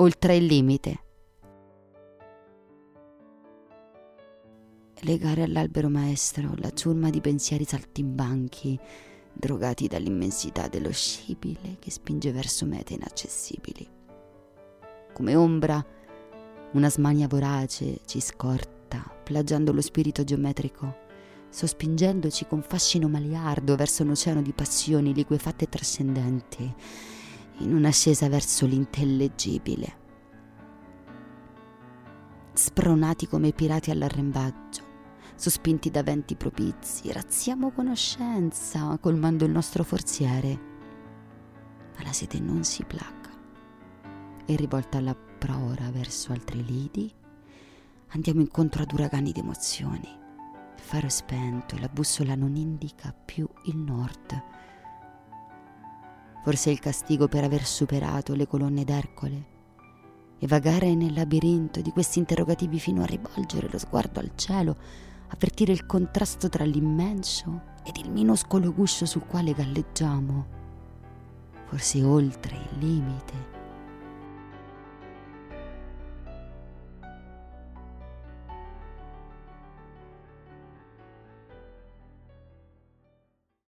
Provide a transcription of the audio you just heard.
oltre il limite. Legare all'albero maestro la ciurma di pensieri saltimbanchi, drogati dall'immensità dello scibile che spinge verso mete inaccessibili. Come ombra, una smania vorace ci scorta, plagiando lo spirito geometrico, sospingendoci con fascino maliardo verso un oceano di passioni liquefatte e trascendenti, in un'ascesa verso l'intellegibile. Spronati come pirati all'arrembaggio, sospinti da venti propizi, razziamo conoscenza, colmando il nostro forziere. Ma la sete non si placa e, rivolta alla prora verso altri lidi, andiamo incontro ad uragani di emozioni. Il faro è spento e la bussola non indica più il nord. Forse è il castigo per aver superato le colonne d'Ercole e vagare nel labirinto di questi interrogativi fino a rivolgere lo sguardo al cielo, avvertire il contrasto tra l'immenso ed il minuscolo guscio sul quale galleggiamo. Forse oltre il limite